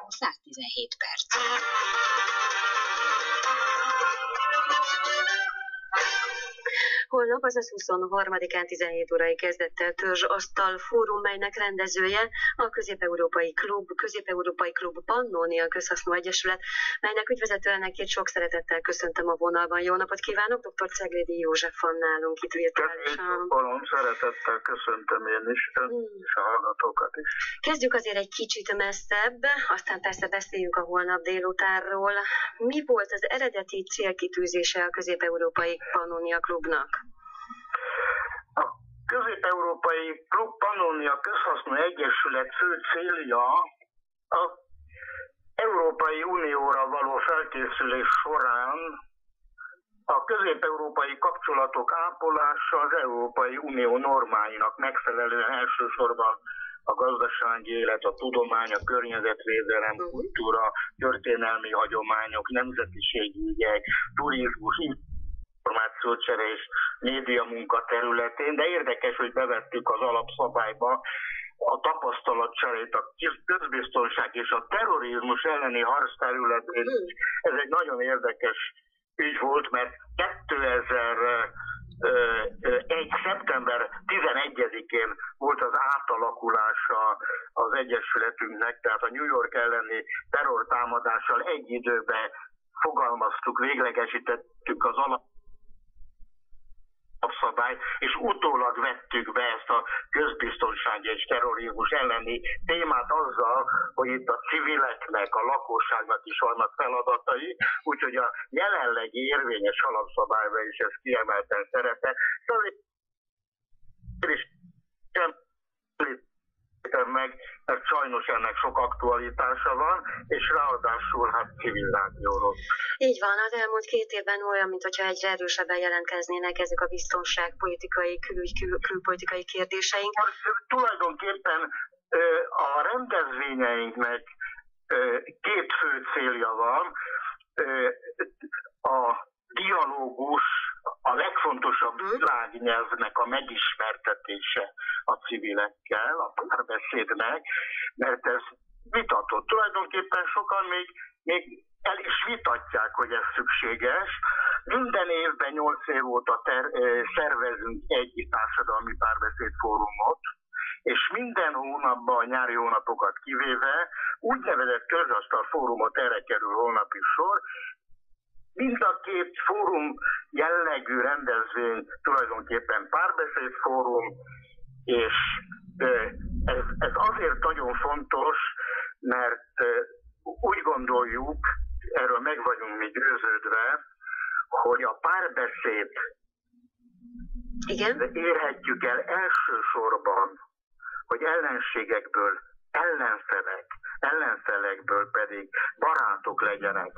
117 perc. Holnap, azaz 23-án 17 órai kezdett el Törzsasztal Fórum, melynek rendezője a Közép-Európai Klub Pannónia Közhasznú Egyesület, melynek ügyvezető elnökét sok szeretettel köszöntöm a vonalban. Jó napot kívánok, dr. Ceglédi József van nálunk itt virtuálisan. Szeretettel köszöntöm én is, és a hallgatókat is. Kezdjük azért egy kicsit messzebb, aztán persze beszéljünk a holnap délutánról. Mi volt az eredeti célkitűzése a Közép-Európai Pannónia Klubnak? A Közép-Európai Klub Pannónia Közhasznú Egyesület fő célja az Európai Unióra való felkészülés során a közép-európai kapcsolatok ápolása az Európai Unió normáinak megfelelően, elsősorban a gazdasági élet, a tudomány, a környezetvédelem, kultúra, történelmi hagyományok, nemzetiségi ügyek, turizmus, információcsere és médiamunka területén, de érdekes, hogy bevettük az alapszabályba a tapasztalatcserét a közbiztonság és a terrorizmus elleni harc területén. Ez egy nagyon érdekes ügy volt, mert 2001. szeptember 11-én volt az átalakulása az Egyesületünknek, tehát a New York elleni terrortámadással egy időben fogalmaztuk, véglegesítettük az alapszabályt, és utólag vettük be ezt a közbiztonsági és terrorizmus elleni témát azzal, hogy itt a civileknek, a lakosságnak is vannak feladatai, úgyhogy a jelenlegi érvényes alapszabályban is ez kiemelten szerepel. Meg, mert sajnos ennek sok aktualitása van, és ráadásul civil rádióról. Így van, az elmúlt 2 évben olyan, mintha egyre erősebben jelentkeznének ezek a biztonságpolitikai, külpolitikai kérdéseink. Tulajdonképpen a rendezvényeinknek 2 fő célja van. A dialógus, a legfontosabb világnyelvnek a megismertetése a civilekkel, a párbeszédnek, mert ez vitatott. Tulajdonképpen sokan még el is vitatják, hogy ez szükséges. Minden évben 8 év óta szervezünk egy társadalmi párbeszédfórumot, és minden hónapban, a nyári hónapokat kivéve úgynevezett Törzsasztal fórumot, erre kerül holnap is sor. Mind a 2 fórum jellegű rendezvény tulajdonképpen párbeszédfórum, és ez azért nagyon fontos, mert úgy gondoljuk, erről meg vagyunk mi győződve, hogy a párbeszéd érhetjük el elsősorban, hogy ellenségekből ellenfelekből pedig barátok legyenek.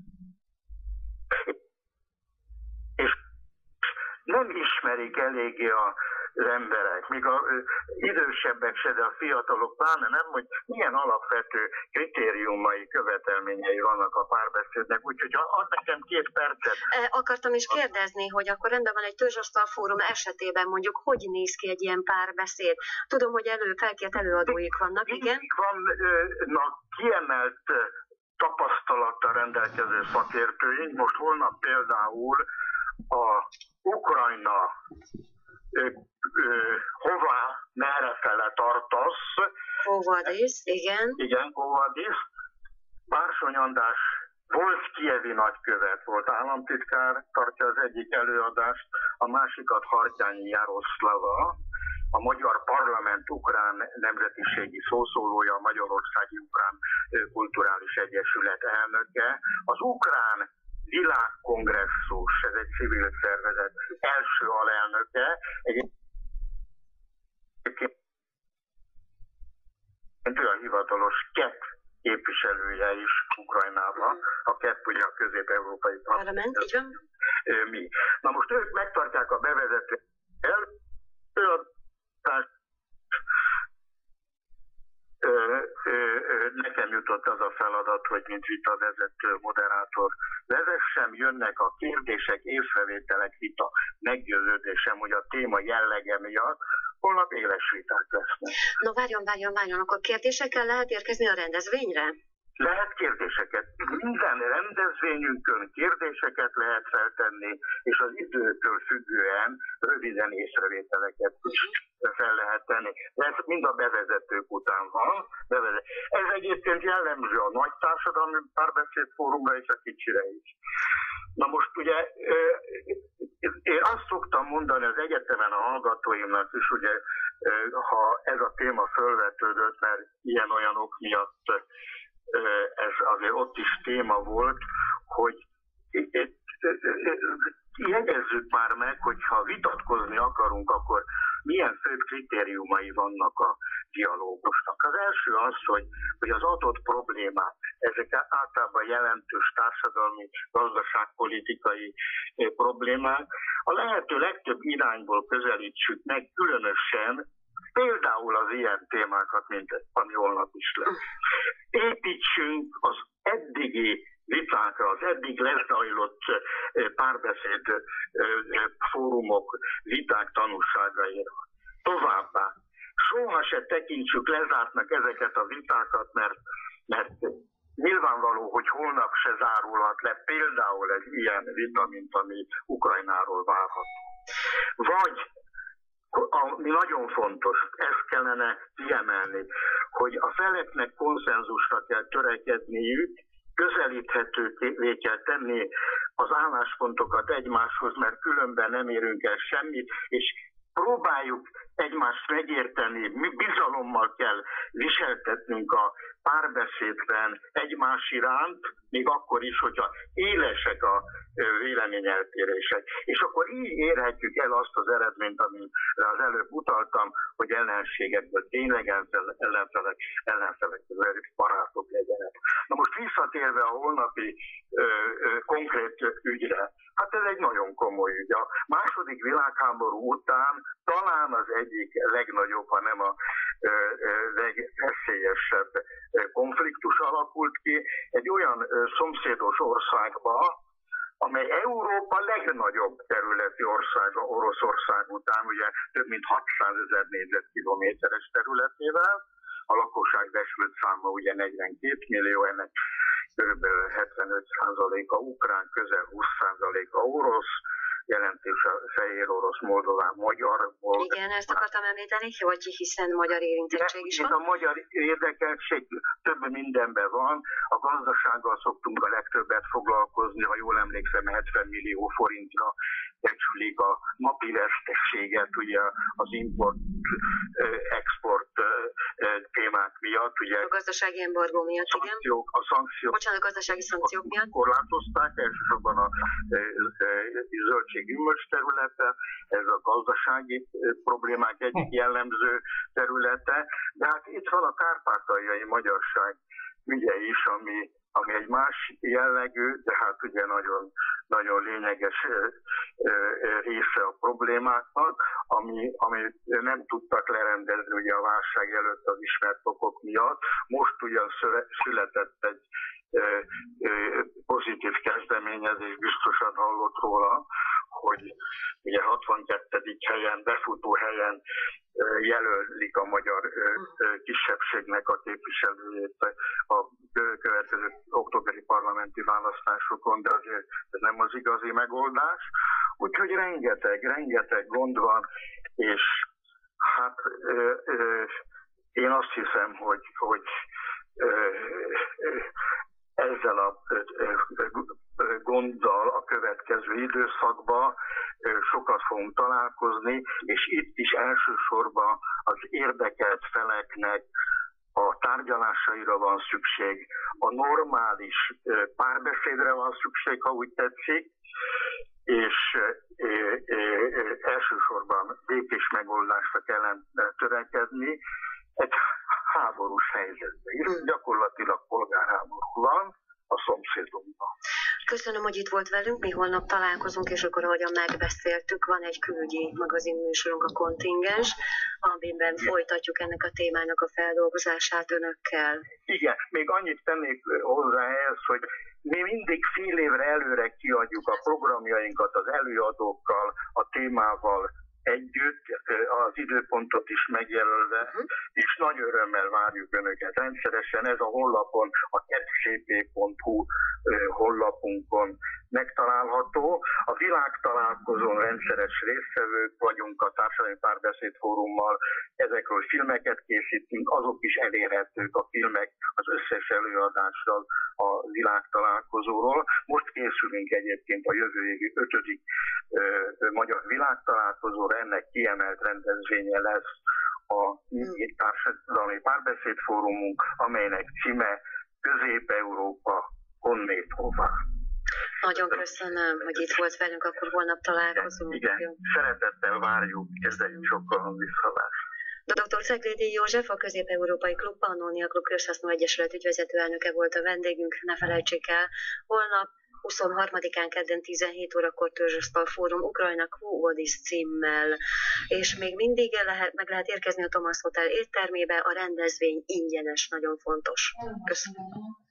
És nem ismerik eléggé az emberek, még az idősebbek se, de a fiatalok pláne nem, hogy milyen alapvető kritériumai, követelményei vannak a párbeszédnek, úgyhogy ad nekem 2 percet. Akartam is kérdezni, hogy akkor rendben van egy Törzsasztal fórum esetében mondjuk, hogy néz ki egy ilyen párbeszéd? Tudom, hogy felkért előadóik vannak, igen? Vannak kiemelt tapasztalattal rendelkező szakértőink. Most holnap például a Ukrajna merrefele tartasz. Hovadis, igen. Igen, Hovadis. Bársony András volt kijevi nagykövet, volt államtitkár, tartja az egyik előadást, a másikat Hartyányi Jaroszlava, a Magyar Parlament ukrán nemzetiségi szószólója, a Magyarországi Ukrán Kulturális Egyesület elnöke, az Ukrán Világkongresszus, ez egy civil szervezet, első alelnöke, egyébként ő a hivatalos KEP képviselője is Ukrajnában, a KEP ugye a Közép-Európai Parlament, így van. Mi. Na most ők megtartják a bevezető előadást, nekem jutott az a feladat, hogy mint vitavezető, moderátor vezessem, jönnek a kérdések, észrevételek, vita. Meggyőződésem, hogy a téma jellege miatt holnap éles viták lesznek. No várjon, akkor kérdésekkel lehet érkezni a rendezvényre? lehet kérdéseket. Minden rendezvényünkön kérdéseket lehet feltenni, és az időtől függően röviden észrevételeket is fel lehet tenni. De ez mind a bevezetők után van. Ez egyébként jellemző a nagy társadalmi párbeszédfórumra és a kicsire is. Na most ugye én azt szoktam mondani az egyetemen a hallgatóimnak is, ugye, ha ez a téma fölvetődött, mert ilyen-olyanok miatt ez azért ott is téma volt, hogy jegyezzük már meg, hogy ha vitatkozni akarunk, akkor milyen főbb kritériumai vannak a dialógusnak. Az első az, hogy az adott problémák, ezek általában jelentős társadalmi, gazdaságpolitikai problémák, a lehető legtöbb irányból közelítsük meg, különösen például az ilyen témákat, mint ami holnap is lesz. Építsünk az eddigi vitákra, az eddig lezajlott párbeszéd fórumok, viták tanulságaira. Továbbá, soha se tekintsük lezártnak ezeket a vitákat, mert nyilvánvaló, hogy holnap se zárulhat le például egy ilyen vita, mint ami Ukrajnáról várható. Vagy ami nagyon fontos, ezt kellene kiemelni, hogy a feleknek konszenzusra kell törekedniük, közelíthetővé kell tenni az álláspontokat egymáshoz, mert különben nem érünk el semmit, és próbáljuk egymást megérteni, mi bizalommal kell viseltetnünk a párbeszédben egymás iránt, még akkor is, hogyha élesek a véleményeltérések. És akkor így érhetjük el azt az eredményt, amire az előbb utaltam, hogy ellenségekből tényleg ellenfelek barátok legyenek. Na most visszatérve a holnapi konkrét ügyre, hát ez egy nagyon komoly ügy. A második világháború után talán az egyik legnagyobb, ha nem a legveszélyesebb konfliktus alakult ki egy olyan szomszédos országba, amely Európa legnagyobb területi országa Oroszország után, ugye több mint 600 000 négyzetkilométeres területével, a lakosság becsült száma ugye 42 millió, ennek kb. 75%-a ukrán, közel 20%-a orosz, jelentős a fehér orosz, moldován, magyar. Igen, ezt akartam említeni, hogy hiszen magyar érintettség is van. A magyar érdekeltség több mindenben van. A gazdasággal szoktunk a legtöbbet foglalkozni, ha jól emlékszem, 70 millió forintra becsülik a napi veszteséget, ugye az import-export témák miatt. Ugye a gazdasági embargó miatt, igen. A szankciók. Bocsánat, a gazdasági szankciók miatt. Korlátozták, elsősorban a zöldség-gyümölcs területe, ez a gazdasági problémák egyik jellemző területe, de hát itt van a kárpátaljai magyarság ügye is, ami egy más jellegű, de hát ugye nagyon, nagyon lényeges része a problémáknak, ami nem tudtak lerendezni ugye a válság előtt az ismert okok miatt. Most ugyan született egy pozitív kezdeményezés, biztosan hallott róla, hogy ugye 62. helyen, befutó helyen jelölik a magyar kisebbségnek a képviselőjét a következő októberi parlamenti választásokon, de azért ez nem az igazi megoldás. Úgyhogy rengeteg gond van, és hát én azt hiszem, hogy ezzel a gonddal a következő időszakban sokat fogunk találkozni, és itt is elsősorban az érdekelt feleknek a tárgyalásaira van szükség, a normális párbeszédre van szükség, ha úgy tetszik, és elsősorban békés megoldásra kellene törekedni egy háborús helyzetben. És gyakorlatilag polgárháború van a szomszédunkban. Köszönöm, hogy itt volt velünk, mi holnap találkozunk, és akkor, ahogyan megbeszéltük, van egy külügyi magazinműsorunk, a Kontingens, amiben folytatjuk ennek a témának a feldolgozását önökkel. Igen, még annyit tennék hozzá ehhez, hogy mi mindig fél évre előre kiadjuk a programjainkat az előadókkal, a témával együtt, az időpontot is megjelölve, és nagy örömmel várjuk önöket rendszeresen. Ez a honlapon a www.cp.hu honlapunkon megtalálható. A világtalálkozón rendszeres résztvevők vagyunk, a Társadalmi Párbeszéd Fórummal, ezekről filmeket készítünk, azok is elérhetők a filmek az összes előadással a világtalálkozóról. Most készülünk egyébként a jövő évi 5. magyar világtalálkozóra, ennek kiemelt rendezvénye lesz a Társadalmi Párbeszéd Fórumunk, amelynek címe Közép-Európa honnét hová. Nagyon köszönöm, hogy itt volt velünk, akkor holnap találkozunk. Igen, szeretettel várjuk, kezdjük sokkal visszavást. Dr. Ceglédi József, a Közép-Európai Klub Pannonia Klub Közhasznú Egyesület ügyvezető elnöke volt a vendégünk, ne felejtsék el, holnap 23-án kedden 17 órakor Törzsasztal Fórum Ukrajna Quo Vadis címmel, és még mindig meg lehet érkezni a Thomas Hotel éttermébe, a rendezvény ingyenes, nagyon fontos. Köszönöm.